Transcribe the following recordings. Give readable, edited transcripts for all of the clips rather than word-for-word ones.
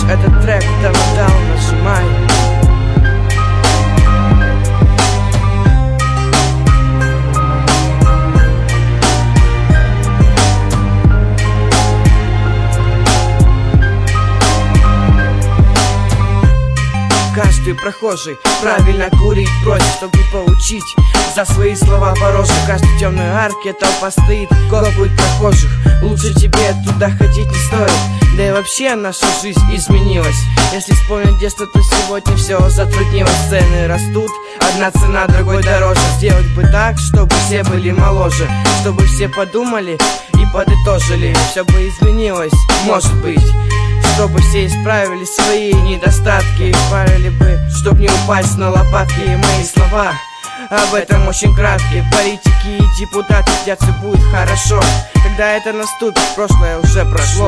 этот трек, да металл нажимай. Каждый прохожий правильно курить просит, чтобы получить за свои слова по роже. В каждой темной арке толпа стоит, копают прохожих. Лучше тебе туда ходить не стоит. Да и вообще наша жизнь изменилась. Если вспомнить детство, то сегодня все затруднилось. Цены растут, одна цена другой дороже. Сделать бы так, чтобы все были моложе, чтобы все подумали и подытожили. Все бы изменилось, может быть, чтобы все исправили свои недостатки. Парили бы, чтоб не упасть на лопатки. И мои слова об этом очень краткие. Политики и депутаты хотят, все будет хорошо. Когда это наступит, прошлое уже прошло.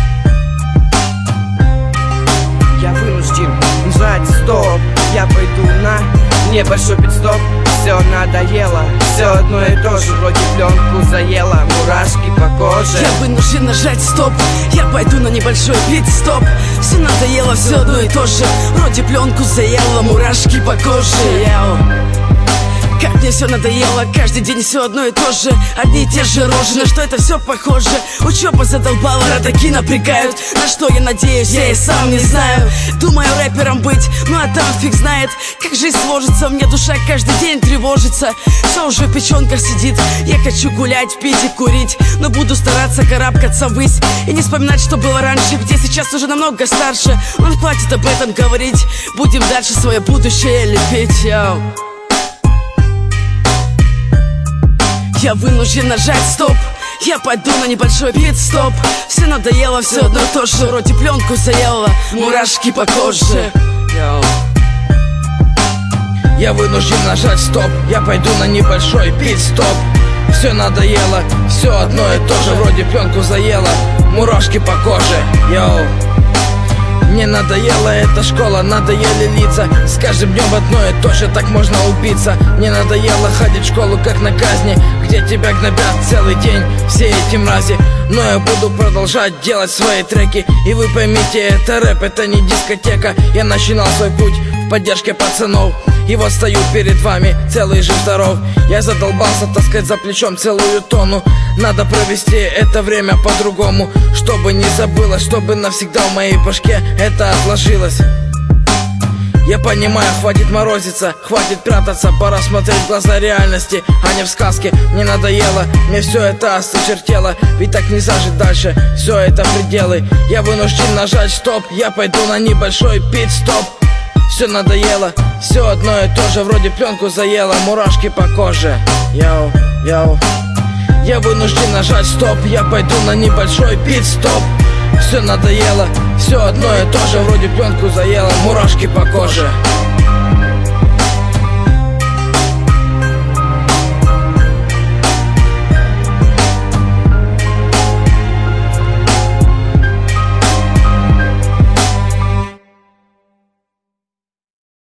Я вынужден нажать стоп. Я пойду на небольшой пит-стоп. Все надоело, все одно и то же. Вроде пленку заело, мурашки по коже. Я вынужден нажать стоп. Я пойду на небольшой пит-стоп. Все надоело, все одно и то же. Вроде пленку заело, мурашки по коже. Как мне все надоело, каждый день все одно и то же. Одни и те же рожи, на что это все похоже. Учеба задолбала, родаки напрягают. На что я надеюсь, я и сам не знаю. Думаю рэпером быть, ну а там фиг знает, как жизнь сложится. У меня душа каждый день тревожится. Все уже в печенках сидит. Я хочу гулять, пить и курить, но буду стараться карабкаться ввысь и не вспоминать, что было раньше. Где сейчас уже намного старше. Он хватит об этом говорить. Будем дальше свое будущее лепить, йоу. Я вынужден нажать стоп. Я пойду на небольшой пит-стоп. Все надоело, все одно и то же. Вроде пленку заело, мурашки по коже. Я вынужден нажать стоп. Я пойду на небольшой пит-стоп. Все надоело, все одно и то же. Вроде пленку заело, мурашки по коже. Йоу. Мне надоела эта школа, надоели лица. С каждым днем одно и то же, так можно убиться. Мне надоело ходить в школу как на казни, где тебя гнобят целый день все эти мрази. Но я буду продолжать делать свои треки. И вы поймите, это рэп, это не дискотека. Я начинал свой путь в поддержке пацанов, и вот стою перед вами, целый жив-здоров. Я задолбался таскать за плечом целую тонну. Надо провести это время по-другому, чтобы не забылось, чтобы навсегда в моей башке это отложилось. Я понимаю, хватит морозиться, хватит прятаться. Пора смотреть в глаза реальности, а не в сказке. Мне надоело, мне все это осточертело. Ведь так нельзя жить дальше, все это пределы. Я вынужден нажать стоп. Я пойду на небольшой пит-стоп. Все надоело, все одно и то же. Вроде пленку заело, мурашки по коже. Йоу, йоу. Я вынужден нажать стоп. Я пойду на небольшой пит-стоп. Все надоело, все одно и то же. Вроде пленку заело, мурашки по коже.